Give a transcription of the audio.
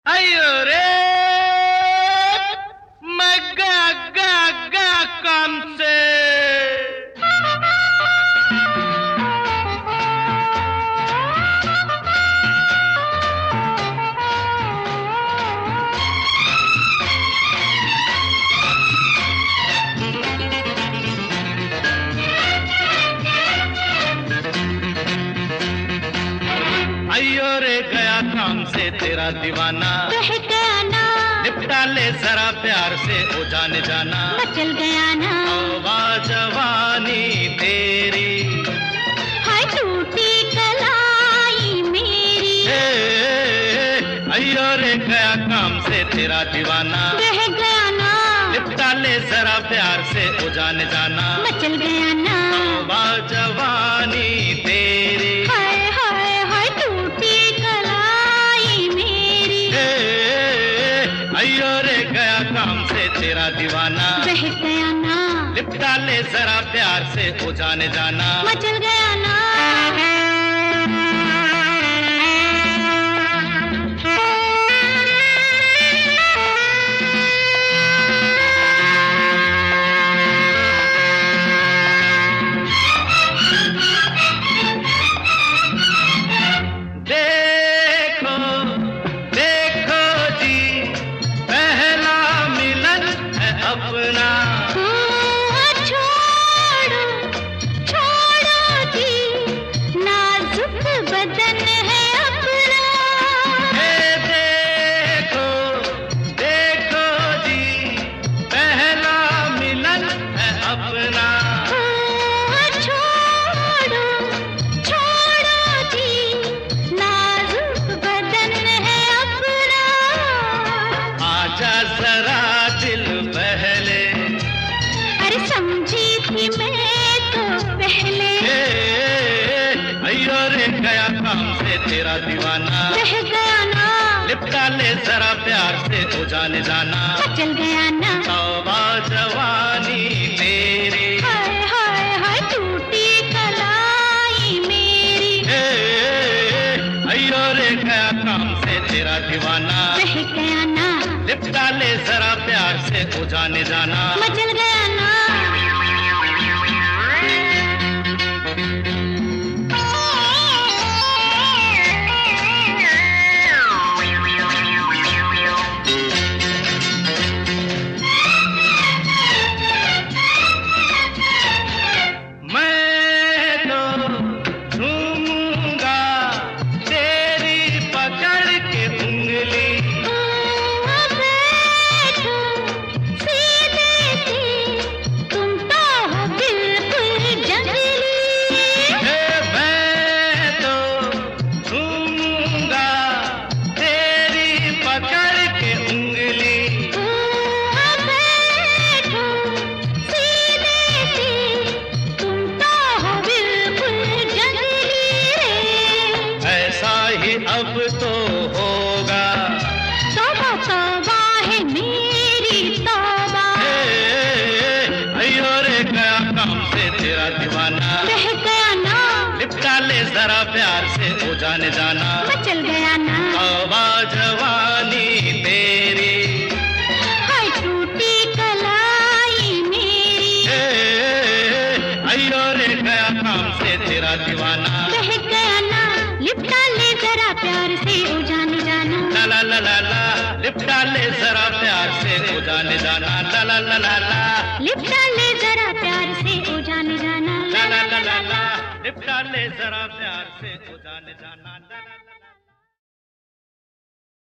अयो रे मैं गा गा गा काम से अयो रे गया काम से तेरा दीवाना बह गया ना, निपटा ले जरा प्यार से ओ जाने जाना मचल गया ना, तौबा जवानी तेरी हाय टूटी कलाई मेरी। अयो रे गया काम से तेरा दीवाना बह गया ना, निपटा ले जरा प्यार से ओ जाने जाना मचल गया ना, तौबा जवानी तेरी हाय हाय हाय टूटी कलाई मेरी। अयो रे गया काम से तेरा दीवाना बह गया ना, निपटा ले जरा प्यार से ओ जाने जाना मचल गया ना। देखो देखो जी पहला मिलन है अपना छोड़ो छोड़ो जी, नाजुक बदन है अपना। देखो देखो जी पहला मिलन है अपना छोड़ो छोड़ो जी, नाजुक बदन है अपना। आजा जरा दिल बहले अरे समझी थी मैं तो पहले, अयो रे गया काम से तेरा दीवाना बह गया ना, लिपटा ले जरा प्यार से ओ जाने जाना मचल गया ना, तौबा जवानी तेरी हाय हाय हाय टूटी कलाई मेरी। अयो रे गया काम से तेरा दीवाना बह गया ना, लिपटा ले जरा प्यार से ओ जाने जाना मचल गया ना। मैं तो झूमूंगा तेरी पकड़ के उंगली बैठो सीधे से, तुम तो हो बिल्कुल जंगली। मैं तो झूमूंगा तेरी पकड़ के उंगली बैठो सीधे से, तुम तो हो बिल्कुल जंगली रे। ऐसा ही अब तो होगा तौबा तौबा है मेरी तौबा, अयो रे गया काम से तेरा दीवाना बह गया ना, लिपटा ले जरा प्यार से ओ जाने जाना मचल गया ना, तौबा जवानी तेरी हाय टूटी कलाई मेरी। अयो रे गया काम से तेरा दीवाना बह गया ना, लिपटा ले जरा प्यार से ओ जाने जाना, ला ला ला ला लिपटा ले जरा प्यार से ओ जाने जाना ला ला ला ला ला लिपटा ले जरा प्यार से ओ जाने जाना, ला ला ला ला लिपटा ले जरा प्यार से ओ जाने जाना ला ला ला